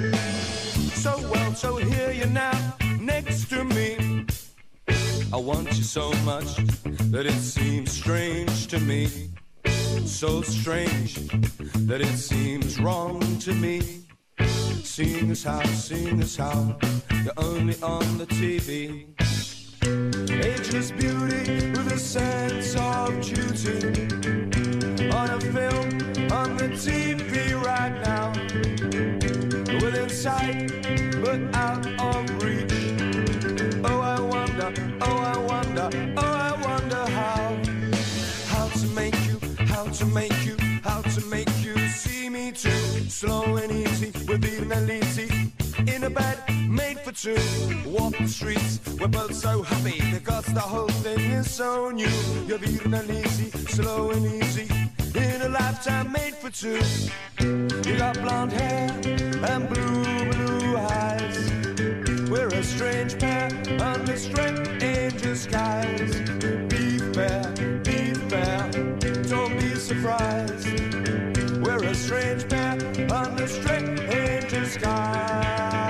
So here you now, next to me. I want you so much that it seems strange to me. So strange that it seems wrong to me. Seeing as how you're only on the TV. Ageless beauty with a sense of duty. On a film, on the TV right now. Within sight, but out of reach. Oh, I wonder, oh, I wonder, oh, I wonder how to make you, how to make you, how to make you see me too. Slow and easy, with Virna Lisi. In a bed made for two. Walk the streets, we're both so happy because the whole thing is so new. You're Virna Lisi, slow and easy. In a lifetime made for two. You got blonde hair and blue eyes. We're a strange pair under strange skies. Be fair, don't be surprised. We're a strange pair under strange skies.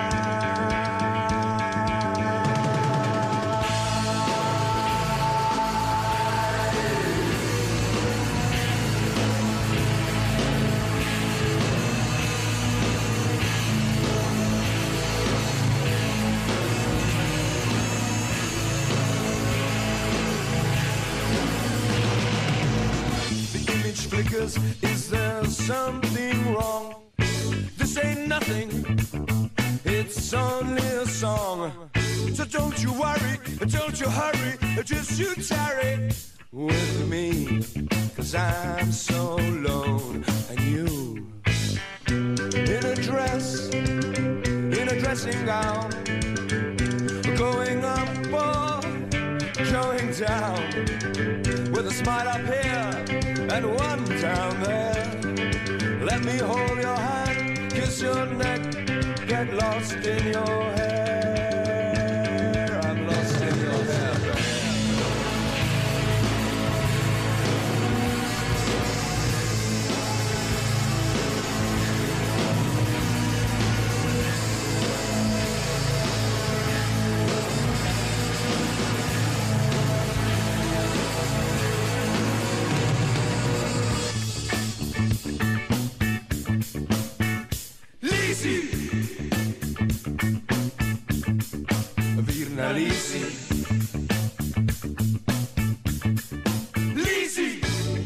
Flickers, is there something wrong? This ain't nothing, it's only a song. So don't you worry, don't you hurry, just you tarry with me. Cause I'm so alone, and you in a dress, in a dressing gown, going up or going down, with a smile up here and one down there. Let me hold your hand, kiss your neck, get lost in your hair. I'm lost in your hair. Virna Lisi. Lisi.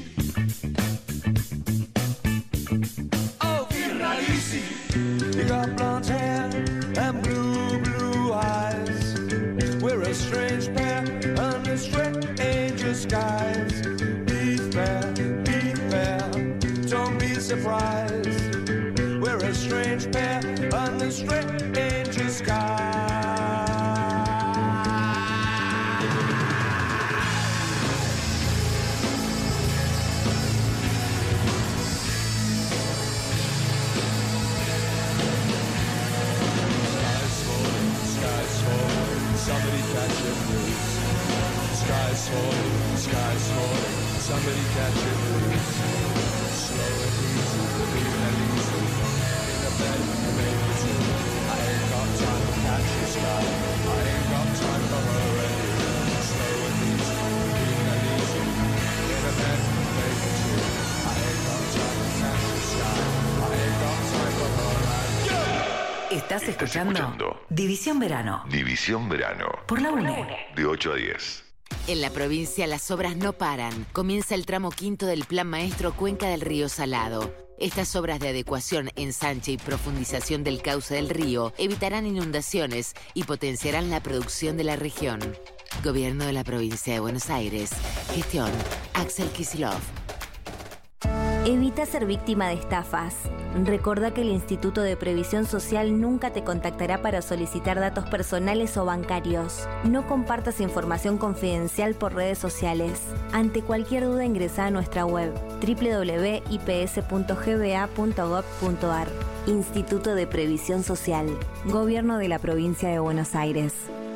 Oh, Virna Lisi. You got blonde hair and blue eyes. We're a strange pair under strange skies. Be fair, don't be surprised. We're a strange pair under strange skies. Somebody catch it loose. Sky's falling, somebody catch it loose. Slow and easy, Virna Lisi. In a bed made for two. I ain't got time to catch the sky. I ain't got time for her and you. Slow and easy, Estás escuchando División Verano. División Verano. Por la UNE. De 8 a 10. En la provincia las obras no paran. Comienza el tramo quinto del Plan Maestro Cuenca del Río Salado. Estas obras de adecuación, ensanche y profundización del cauce del río evitarán inundaciones y potenciarán la producción de la región. Gobierno de la provincia de Buenos Aires. Gestión Axel Kicillof. Evita ser víctima de estafas. Recordá que el Instituto de Previsión Social nunca te contactará para solicitar datos personales o bancarios. No compartas información confidencial por redes sociales. Ante cualquier duda ingresá a nuestra web www.ips.gba.gov.ar. Instituto de Previsión Social. Gobierno de la Provincia de Buenos Aires.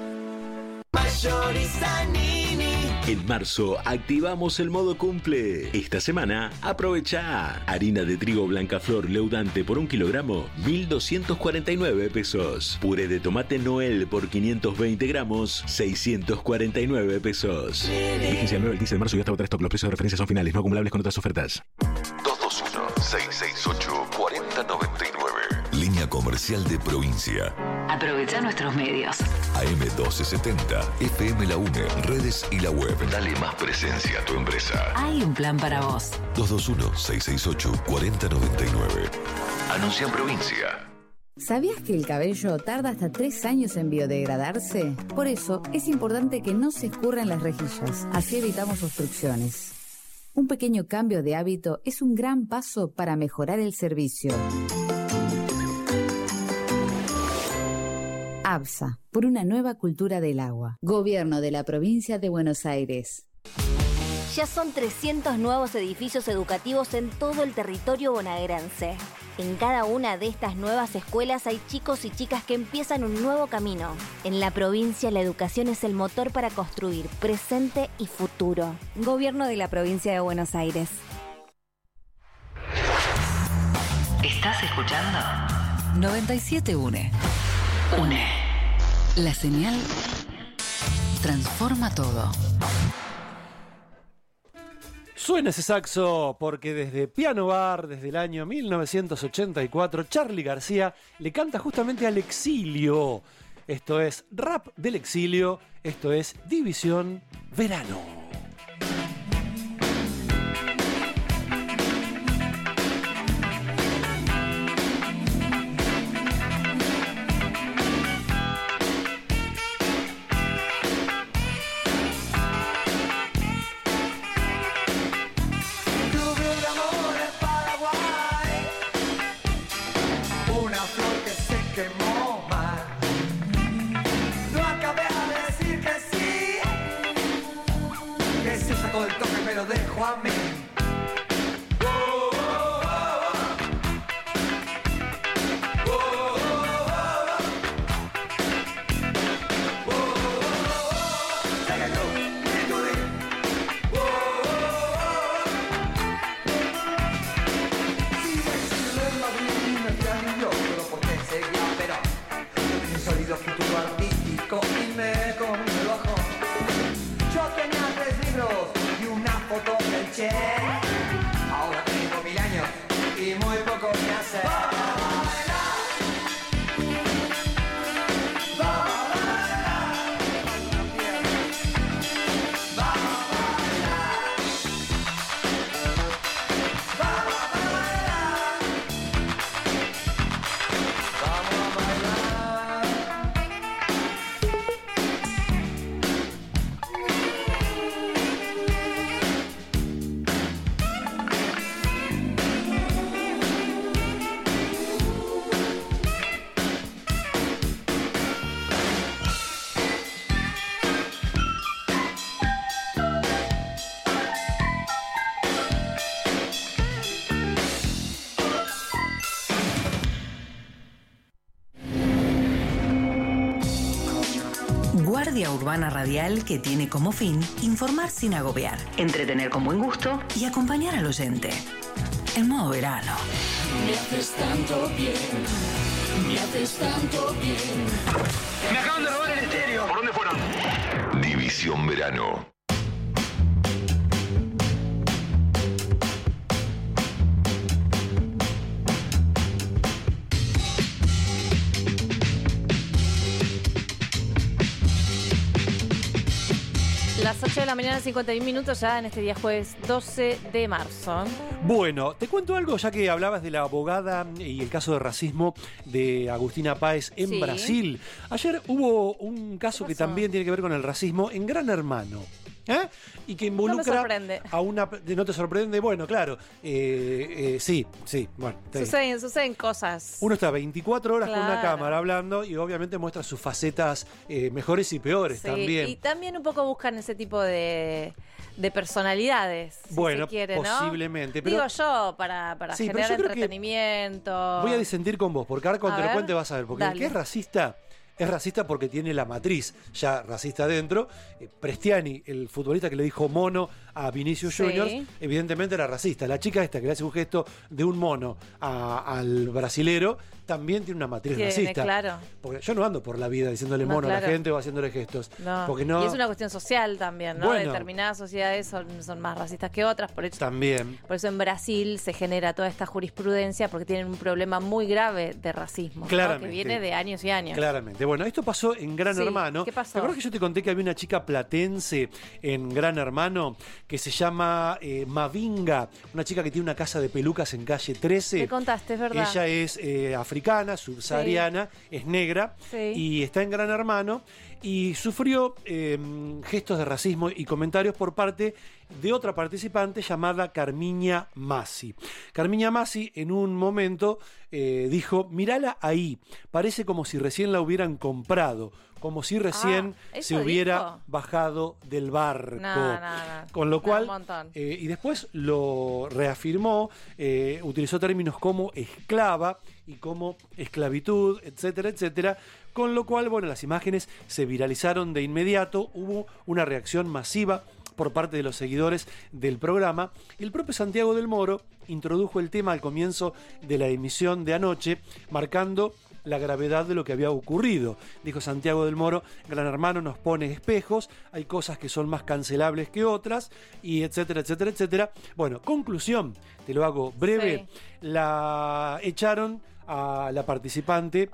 En marzo activamos el modo cumple. Esta semana aprovecha harina de trigo blanca flor leudante por 1 kilogramo, 1.249 pesos. Puré de tomate Noel por 520 gramos, 649 pesos. Vigencia del 9 al 15 de marzo y hasta agotar stock. Los precios de referencia son finales, no acumulables con otras ofertas. 221-668-4099. Línea comercial de provincia. Aprovecha nuestros medios. AM1270, FM La UNE, redes y la web. Dale más presencia a tu empresa. Hay un plan para vos. 221-668-4099. Anuncia en provincia. ¿Sabías que el cabello tarda hasta 3 años en biodegradarse? Por eso es importante que no se escurran las rejillas. Así evitamos obstrucciones. Un pequeño cambio de hábito es un gran paso para mejorar el servicio. ABSA, por una nueva cultura del agua. Gobierno de la Provincia de Buenos Aires. Ya son 300 nuevos edificios educativos en todo el territorio bonaerense. En cada una de estas nuevas escuelas hay chicos y chicas que empiezan un nuevo camino. En la provincia, la educación es el motor para construir presente y futuro. Gobierno de la Provincia de Buenos Aires. ¿Estás escuchando? 97 UNE. UNE. La señal transforma todo. Suena ese saxo porque desde Piano Bar, desde el año 1984, Charly García le canta justamente al exilio. Esto es Rap del Exilio, esto es División Verano. Ahora tengo 1000 años y muy poco me hace. Guardia Urbana Radial que tiene como fin informar sin agobiar, entretener con buen gusto y acompañar al oyente. En modo verano. Me haces tanto bien, me haces tanto bien. Me acaban de robar el estéreo. ¿Por dónde fueron? División Verano. Las 8 de la mañana, 51 minutos, ya en este día jueves 12 de marzo. Bueno, te cuento algo, ya que hablabas de la abogada y el caso de racismo de Agustina Páez en Brasil. Ayer hubo un caso que también tiene que ver con el racismo en Gran Hermano. Y que involucra a una... ¿No te sorprende? Bueno, claro. Sí. Bueno, suceden cosas. Uno está 24 horas con una cámara hablando y obviamente muestra sus facetas mejores y peores también. Y también un poco buscan ese tipo de personalidades, si se quiere, ¿no? Posiblemente. Pero, digo yo, para generar entretenimiento. Voy a disentir con vos, porque ahora cuando te lo cuente vas a ver. Porque el que es racista... Es racista porque tiene la matriz ya racista adentro. Prestiani, el futbolista que le dijo mono a Vinicius Juniors, evidentemente era racista. La chica esta que le hace un gesto de un mono al brasilero también tiene una matriz racista. Claro. Porque yo no ando por la vida diciéndole mono a la gente o haciéndole gestos. Porque y es una cuestión social también, ¿no? Bueno, determinadas sociedades son más racistas que otras. Por eso en Brasil se genera toda esta jurisprudencia porque tienen un problema muy grave de racismo, ¿no? Que viene de años y años. Claramente. Bueno, esto pasó en Gran Hermano. ¿Qué pasó? ¿Te acuerdas que yo te conté que había una chica platense en Gran Hermano que se llama Mavinga? Una chica que tiene una casa de pelucas en calle 13. Me contaste, es verdad. Ella es africana, subsahariana, es negra y está en Gran Hermano y sufrió gestos de racismo y comentarios por parte de otra participante llamada Carmiña Massi. Carmiña Massi en un momento dijo, mirala ahí, parece como si recién la hubieran comprado, como si recién se hubiera bajado del barco. Con lo cual, y después lo reafirmó, utilizó términos como esclava y como esclavitud, etcétera, etcétera. Con lo cual, bueno, las imágenes se viralizaron de inmediato, hubo una reacción masiva por parte de los seguidores del programa. El propio Santiago del Moro introdujo el tema al comienzo de la emisión de anoche, marcando la gravedad de lo que había ocurrido. Dijo Santiago del Moro, Gran Hermano nos pone espejos, hay cosas que son más cancelables que otras, y etcétera, etcétera, etcétera. Bueno, conclusión, te lo hago breve, la echaron a la participante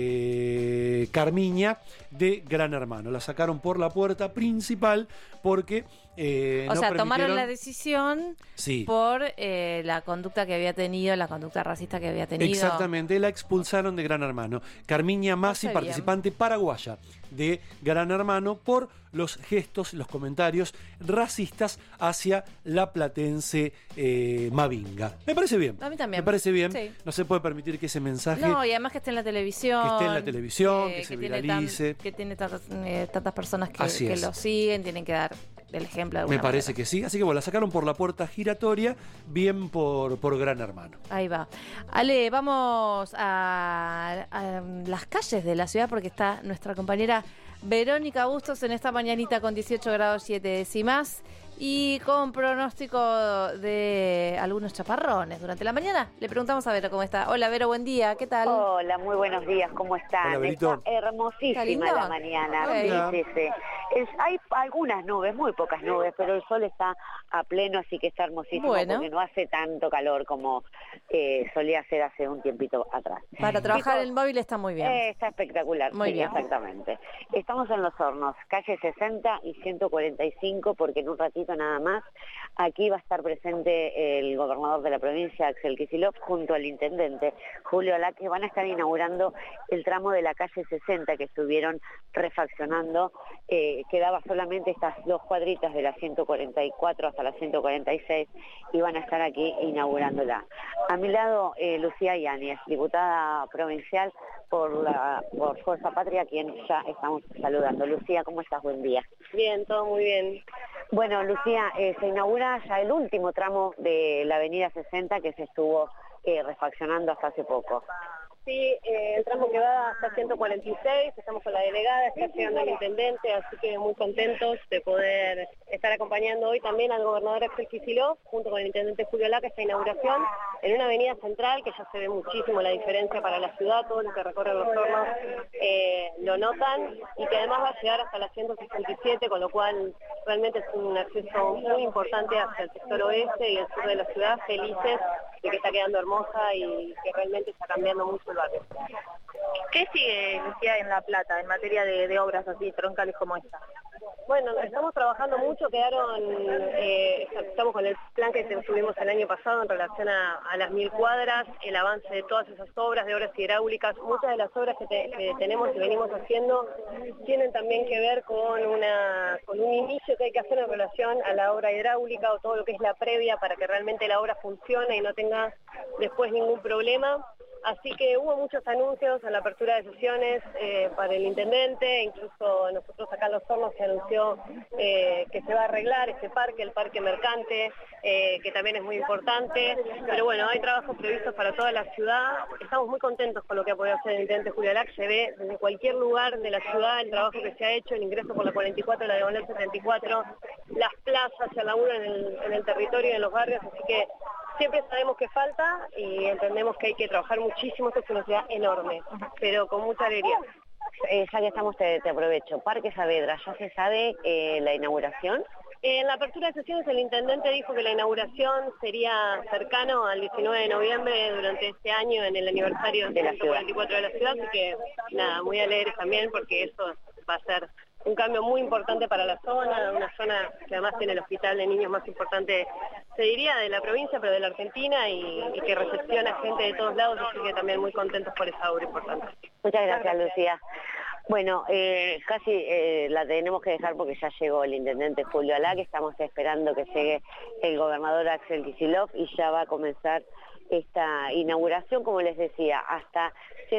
Carmiña de Gran Hermano. La sacaron por la puerta principal porque tomaron la decisión por la conducta que había tenido, la conducta racista que había tenido. Exactamente, la expulsaron de Gran Hermano. Carmiña Massi, participante paraguaya de Gran Hermano, por los gestos, los comentarios racistas hacia la platense Mavinga. Me parece bien. A mí también. Me parece bien. No se puede permitir que ese mensaje... No, y además que esté en la televisión. Que esté en la televisión, que se viralice. Que tiene tantas personas que lo siguen, tienen que dar el ejemplo de alguna Me parece manera. que sí. Así que bueno, la sacaron por la puerta giratoria, bien por Gran Hermano. Ahí va. Ale, vamos a las calles de la ciudad porque está nuestra compañera Verónica Bustos en esta mañanita con 18 grados 7 décimas y con pronóstico de algunos chaparrones durante la mañana. Le preguntamos a Vero cómo está. Hola Vero, buen día, ¿qué tal? Hola, muy buenos días, ¿cómo están? Hola, está hermosísima la mañana. Hay algunas nubes, muy pocas nubes, pero el sol está a pleno, así que está hermosísimo porque no hace tanto calor como solía hacer hace un tiempito atrás. Para trabajar el móvil está muy bien. Está espectacular, muy bien. Exactamente. Estamos en Los Hornos, calle 60 y 145, porque en un ratito nada más aquí va a estar presente el gobernador de la provincia, Axel Kicillof, junto al intendente Julio Alá, que van a estar inaugurando el tramo de la calle 60 que estuvieron refaccionando. Quedaba solamente estas dos cuadritas de la 144 hasta la 146 y van a estar aquí inaugurándola. A mi lado, Lucía Yáñez, diputada provincial por Fuerza Patria, a quien ya estamos saludando. Lucía, ¿cómo estás? Buen día. Bien, todo muy bien. Bueno, Lucía, se inaugura ya el último tramo de la avenida 60 que se estuvo refaccionando hasta hace poco. Sí, el tramo que va hasta 146, estamos con la delegada, está llegando el intendente, así que muy contentos de poder estar acompañando hoy también al gobernador Axel Kicillof, junto con el intendente Julio Laca, esta inauguración en una avenida central que ya se ve muchísimo la diferencia para la ciudad, todos los que recorren Los Hornos lo notan, y que además va a llegar hasta la 167, con lo cual realmente es un acceso muy importante hacia el sector oeste y el sur de la ciudad, felices de que está quedando hermosa y que realmente está cambiando mucho el barrio. ¿Qué sigue, Lucía, en La Plata en materia de obras así troncales como esta? Bueno, estamos trabajando mucho, estamos con el plan que tuvimos el año pasado en relación a las 1000 cuadras, el avance de todas esas obras, de obras hidráulicas. Muchas de las obras que tenemos y venimos haciendo tienen también que ver con un inicio que hay que hacer en relación a la obra hidráulica o todo lo que es la previa para que realmente la obra funcione y no tenga después ningún problema. Así que hubo muchos anuncios en la apertura de sesiones para el intendente, incluso nosotros acá en Los Hornos se anunció que se va a arreglar este parque, el parque mercante, que también es muy importante, pero bueno, hay trabajos previstos para toda la ciudad. Estamos muy contentos con lo que ha podido hacer el intendente Julio Alac. Se ve desde cualquier lugar de la ciudad el trabajo que se ha hecho, el ingreso por la 44, la diagonal 74, las plazas, el laburo en el territorio y en los barrios, así que siempre sabemos que falta y entendemos que hay que trabajar muchísimo. Esto es una ciudad enorme, pero con mucha alegría. Ya que estamos, te aprovecho. Parque Saavedra, ¿ya se sabe la inauguración? En la apertura de sesiones el intendente dijo que la inauguración sería cercano al 19 de noviembre durante este año en el aniversario de la 144 de la ciudad, así que nada, muy alegres también porque eso va a ser un cambio muy importante para la zona, una zona que además tiene el hospital de niños más importante, se diría, de la provincia, pero de la Argentina y que recepciona gente de todos lados, así que también muy contentos por esa obra importante. Muchas gracias, Lucía. Bueno, casi la tenemos que dejar porque ya llegó el intendente Julio Alac, estamos esperando que llegue el gobernador Axel Kicillof y ya va a comenzar esta inauguración, como les decía, hasta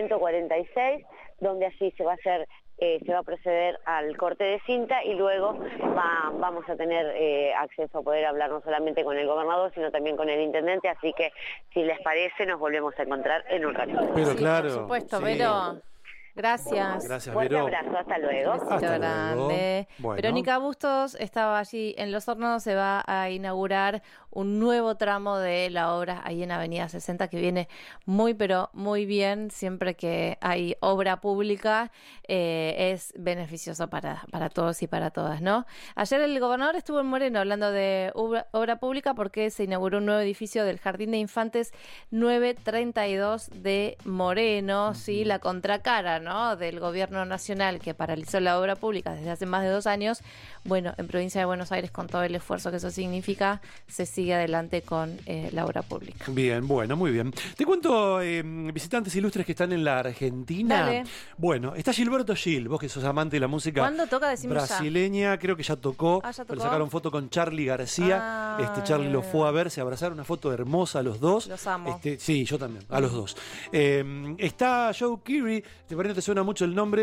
146, donde allí se va a proceder al corte de cinta y luego vamos a tener acceso a poder hablar no solamente con el gobernador, sino también con el intendente, así que si les parece nos volvemos a encontrar en un ratito. Pero claro. Por supuesto, sí. Vero. Gracias. Gracias, Fuerte Vero. abrazo, hasta luego. Besito grande. Bueno. Verónica Bustos estaba allí en Los Hornos, se va a inaugurar un nuevo tramo de la obra ahí en Avenida 60 que viene muy pero muy bien. Siempre que hay obra pública es beneficioso para todos y para todas, ¿no? Ayer el gobernador estuvo en Moreno hablando de obra pública porque se inauguró un nuevo edificio del Jardín de Infantes 932 de Moreno, sí, la contracara, ¿no?, del gobierno nacional que paralizó la obra pública desde hace más de 2 años. Bueno, en provincia de Buenos Aires, con todo el esfuerzo que eso significa, se sigue adelante con la obra pública. Bien, bueno, muy bien. Te cuento visitantes ilustres que están en la Argentina. Dale. Bueno, está Gilberto Gil, vos que sos amante de la música ¿Cuándo toca? Decime brasileña, creo que ya tocó. ¿Ya tocó? Le sacaron foto con Charly García. Charly lo fue a ver, se abrazaron, una foto hermosa a los dos. Los amo. Sí, yo también, a los dos. Está Joe Keery, no te suena mucho el nombre.